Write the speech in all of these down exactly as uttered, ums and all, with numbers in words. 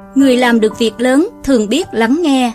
Người làm được việc lớn thường biết lắng nghe.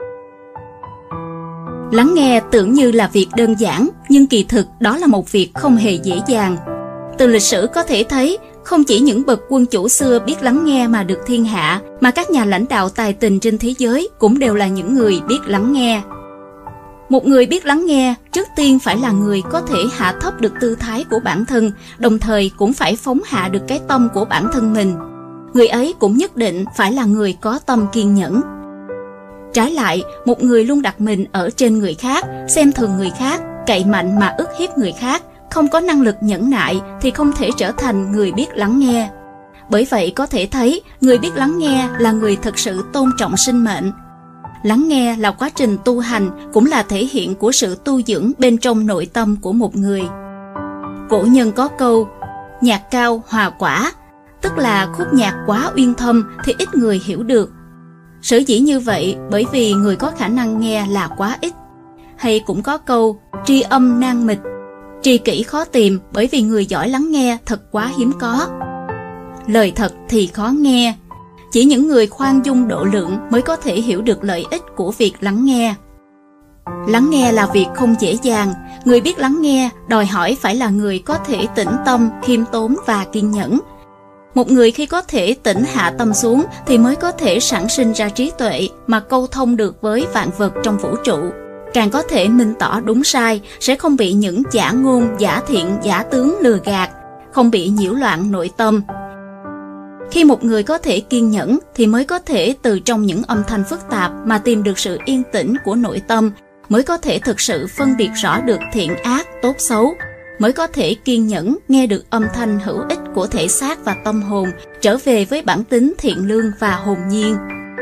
Lắng nghe tưởng như là việc đơn giản, nhưng kỳ thực đó là một việc không hề dễ dàng. Từ lịch sử có thể thấy, không chỉ những bậc quân chủ xưa biết lắng nghe mà được thiên hạ, mà các nhà lãnh đạo tài tình trên thế giới cũng đều là những người biết lắng nghe. Một người biết lắng nghe, trước tiên phải là người có thể hạ thấp được tư thái của bản thân, đồng thời cũng phải phóng hạ được cái tâm của bản thân mình. Người ấy cũng nhất định phải là người có tâm kiên nhẫn. Trái lại, một người luôn đặt mình ở trên người khác, xem thường người khác, cậy mạnh mà ức hiếp người khác, không có năng lực nhẫn nại thì không thể trở thành người biết lắng nghe. Bởi vậy có thể thấy, người biết lắng nghe là người thực sự tôn trọng sinh mệnh. Lắng nghe là quá trình tu hành, cũng là thể hiện của sự tu dưỡng bên trong nội tâm của một người. Cổ nhân có câu, nhạc cao hòa quả, tức là khúc nhạc quá uyên thâm thì ít người hiểu được. Sở dĩ như vậy bởi vì người có khả năng nghe là quá ít. Hay cũng có câu, tri âm nan mịch, tri kỷ khó tìm bởi vì người giỏi lắng nghe thật quá hiếm có. Lời thật thì khó nghe. Chỉ những người khoan dung độ lượng mới có thể hiểu được lợi ích của việc lắng nghe. Lắng nghe là việc không dễ dàng. Người biết lắng nghe đòi hỏi phải là người có thể tĩnh tâm, khiêm tốn và kiên nhẫn. Một người khi có thể tĩnh hạ tâm xuống thì mới có thể sản sinh ra trí tuệ mà câu thông được với vạn vật trong vũ trụ. Càng có thể minh tỏ đúng sai, sẽ không bị những giả ngôn, giả thiện, giả tướng lừa gạt, không bị nhiễu loạn nội tâm. Khi một người có thể kiên nhẫn thì mới có thể từ trong những âm thanh phức tạp mà tìm được sự yên tĩnh của nội tâm, mới có thể thực sự phân biệt rõ được thiện ác, tốt xấu, mới có thể kiên nhẫn nghe được âm thanh hữu ích của thể xác và tâm hồn, trở về với bản tính thiện lương và hồn nhiên.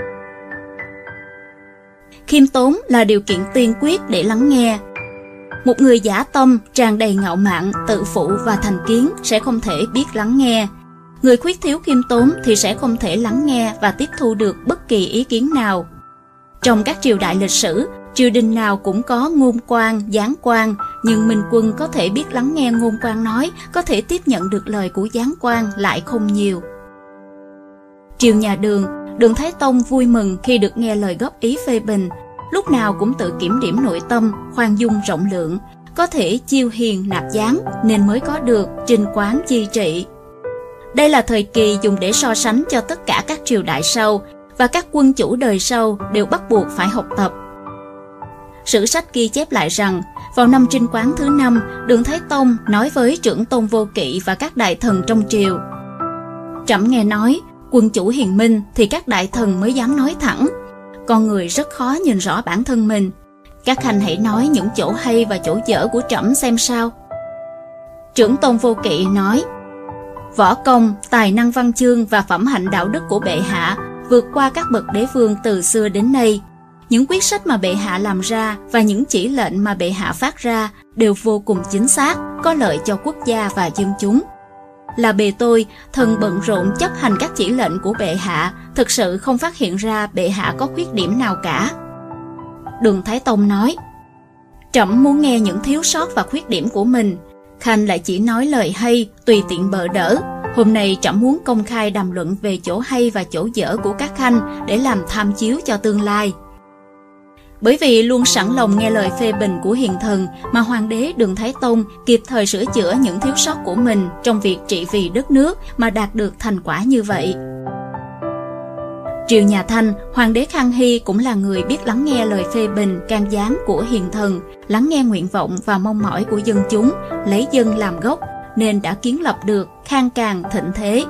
Khiêm tốn là điều kiện tiên quyết để lắng nghe. Một người giả tâm, tràn đầy ngạo mạn, tự phụ và thành kiến sẽ không thể biết lắng nghe. Người khuyết thiếu khiêm tốn thì sẽ không thể lắng nghe và tiếp thu được bất kỳ ý kiến nào. Trong các triều đại lịch sử, triều đình nào cũng có ngôn quan, giáng quan, nhưng Minh Quân có thể biết lắng nghe ngôn quan nói, có thể tiếp nhận được lời của giáng quan lại không nhiều. Triều nhà Đường, Đường Thái Tông vui mừng khi được nghe lời góp ý phê bình, lúc nào cũng tự kiểm điểm nội tâm, khoan dung rộng lượng, có thể chiêu hiền nạp giáng nên mới có được trình quán chi trị. Đây là thời kỳ dùng để so sánh cho tất cả các triều đại sau, và các quân chủ đời sau đều bắt buộc phải học tập. Sử sách ghi chép lại rằng, vào năm Trinh Quán thứ năm, Đường Thái Tông nói với trưởng tôn Vô Kỵ và các đại thần trong triều: Trẫm nghe nói, quân chủ hiền minh thì các đại thần mới dám nói thẳng. Con người rất khó nhìn rõ bản thân mình. Các khanh hãy nói những chỗ hay và chỗ dở của trẫm xem sao. Trưởng tôn Vô Kỵ nói: Võ công, tài năng văn chương và phẩm hạnh đạo đức của bệ hạ vượt qua các bậc đế vương từ xưa đến nay. Những quyết sách mà bệ hạ làm ra và những chỉ lệnh mà bệ hạ phát ra đều vô cùng chính xác, có lợi cho quốc gia và dân chúng. Là bề tôi, thần bận rộn chấp hành các chỉ lệnh của bệ hạ, thực sự không phát hiện ra bệ hạ có khuyết điểm nào cả. Đường Thái Tông nói: Trẫm muốn nghe những thiếu sót và khuyết điểm của mình. Khanh lại chỉ nói lời hay, tùy tiện bợ đỡ. Hôm nay trẫm muốn công khai đàm luận về chỗ hay và chỗ dở của các khanh để làm tham chiếu cho tương lai. Bởi vì luôn sẵn lòng nghe lời phê bình của hiền thần mà hoàng đế Đường Thái Tông kịp thời sửa chữa những thiếu sót của mình trong việc trị vì đất nước mà đạt được thành quả như vậy. Triều nhà Thanh, hoàng đế Khang Hy cũng là người biết lắng nghe lời phê bình, can gián của hiền thần, lắng nghe nguyện vọng và mong mỏi của dân chúng, lấy dân làm gốc, nên đã kiến lập được khang càng thịnh thế.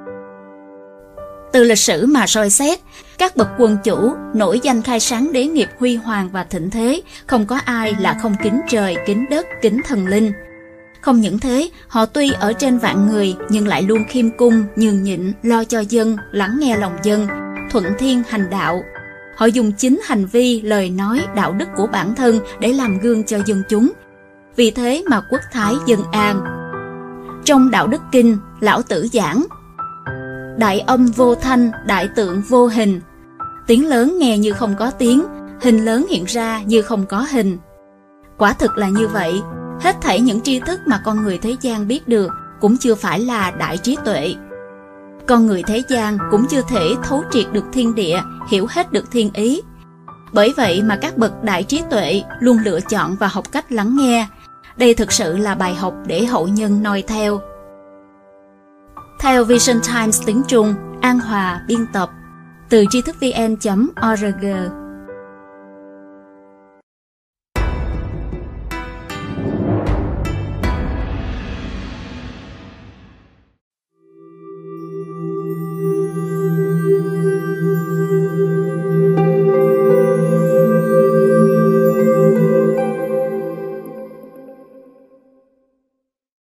Từ lịch sử mà soi xét, các bậc quân chủ nổi danh khai sáng đế nghiệp huy hoàng và thịnh thế, không có ai là không kính trời, kính đất, kính thần linh. Không những thế, họ tuy ở trên vạn người nhưng lại luôn khiêm cung, nhường nhịn, lo cho dân, lắng nghe lòng dân, thuận thiên hành đạo. Họ dùng chính hành vi, lời nói, đạo đức của bản thân để làm gương cho dân chúng. Vì thế mà quốc thái dân an. Trong Đạo Đức Kinh, Lão Tử giảng: Đại âm vô thanh, đại tượng vô hình. Tiếng lớn nghe như không có tiếng, hình lớn hiện ra như không có hình. Quả thực là như vậy, hết thảy những tri thức mà con người thế gian biết được cũng chưa phải là đại trí tuệ. con người thế gian cũng chưa thể thấu triệt được thiên địa, hiểu hết được thiên ý. Bởi vậy mà các bậc đại trí tuệ luôn lựa chọn và học cách lắng nghe. Đây thực sự là bài học để hậu nhân noi theo. Theo Vision Times tiếng Trung, An Hòa biên tập, từ tri thức vn chấm org.